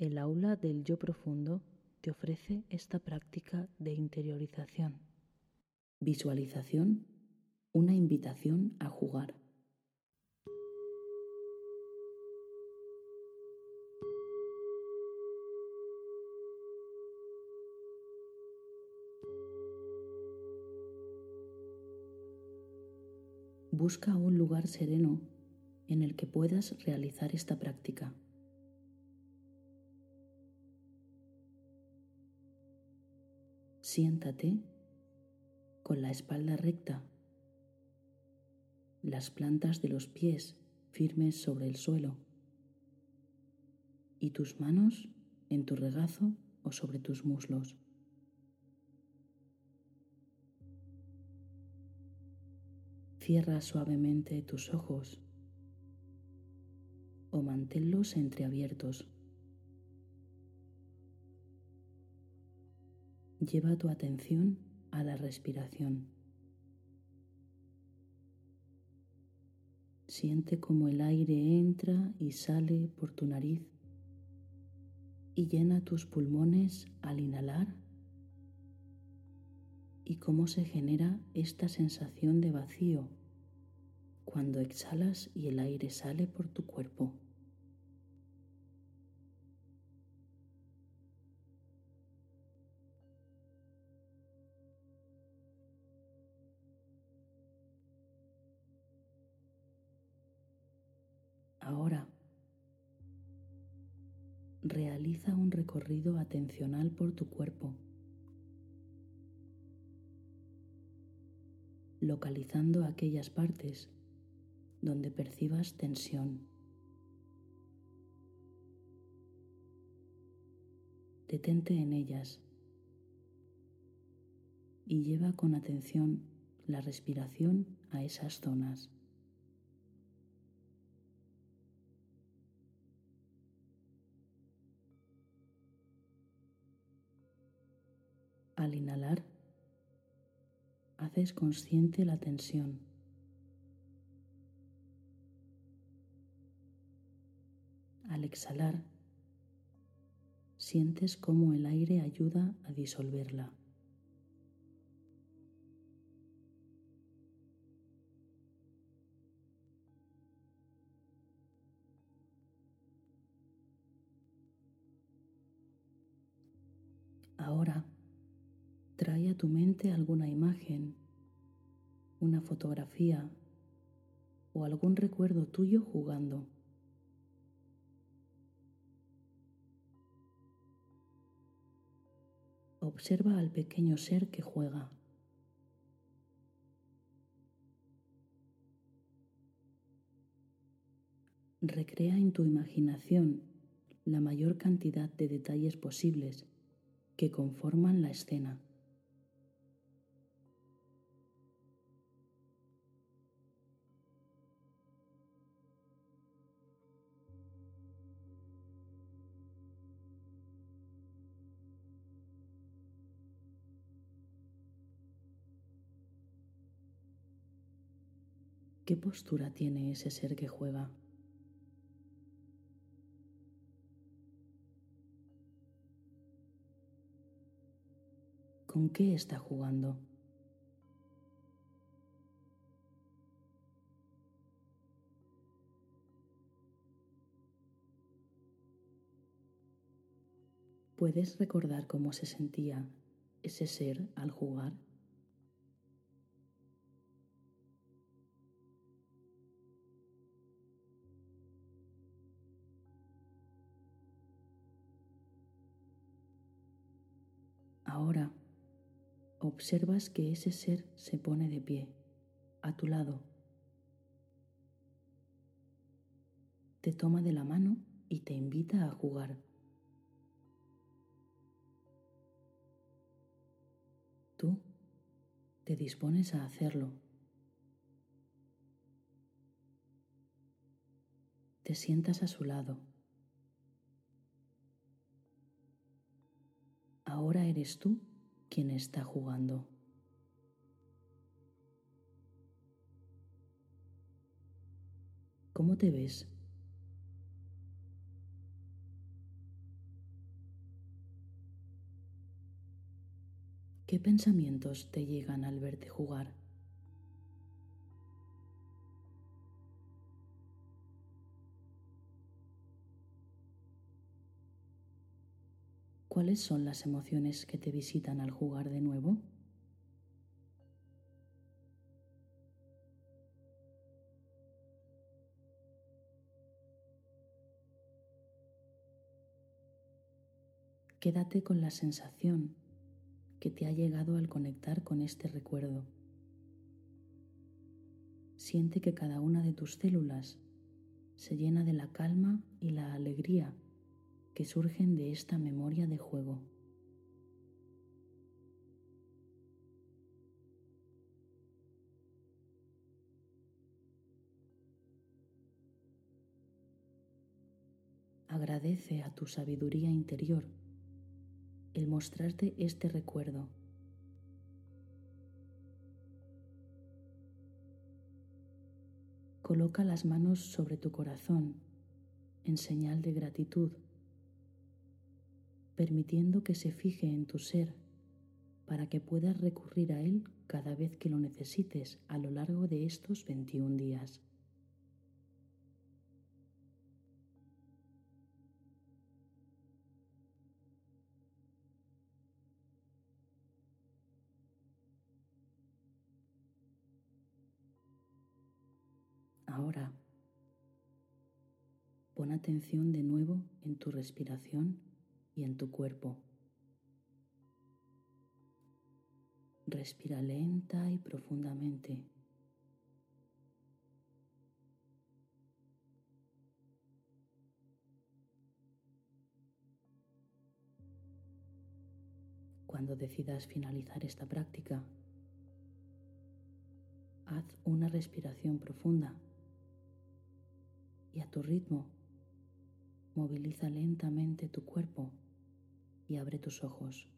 El aula del yo profundo te ofrece esta práctica de interiorización. Visualización, una invitación a jugar. Busca un lugar sereno en el que puedas realizar esta práctica. Siéntate con la espalda recta, las plantas de los pies firmes sobre el suelo y tus manos en tu regazo o sobre tus muslos. Cierra suavemente tus ojos o manténlos entreabiertos. Lleva tu atención a la respiración. Siente cómo el aire entra y sale por tu nariz y llena tus pulmones al inhalar, y cómo se genera esta sensación de vacío cuando exhalas y el aire sale por tu cuerpo. Ahora, realiza un recorrido atencional por tu cuerpo, localizando aquellas partes donde percibas tensión. Detente en ellas y lleva con atención la respiración a esas zonas. Al inhalar, haces consciente la tensión. Al exhalar, sientes cómo el aire ayuda a disolverla. Ahora, trae a tu mente alguna imagen, una fotografía o algún recuerdo tuyo jugando. Observa al pequeño ser que juega. Recrea en tu imaginación la mayor cantidad de detalles posibles que conforman la escena. ¿Qué postura tiene ese ser que juega? ¿Con qué está jugando? ¿Puedes recordar cómo se sentía ese ser al jugar? Ahora, observas que ese ser se pone de pie, a tu lado. Te toma de la mano y te invita a jugar. Tú te dispones a hacerlo. Te sientas a su lado. Ahora eres tú quien está jugando. ¿Cómo te ves? ¿Qué pensamientos te llegan al verte jugar? ¿Cuáles son las emociones que te visitan al jugar de nuevo? Quédate con la sensación que te ha llegado al conectar con este recuerdo. Siente que cada una de tus células se llena de la calma y la alegría que surgen de esta memoria de juego. Agradece a tu sabiduría interior el mostrarte este recuerdo. Coloca las manos sobre tu corazón en señal de gratitud, permitiendo que se fije en tu ser para que puedas recurrir a él cada vez que lo necesites a lo largo de estos 21 días. Ahora, pon atención de nuevo en tu respiración y en tu cuerpo. Respira lenta y profundamente. Cuando decidas finalizar esta práctica, haz una respiración profunda y a tu ritmo moviliza lentamente tu cuerpo y abre tus ojos.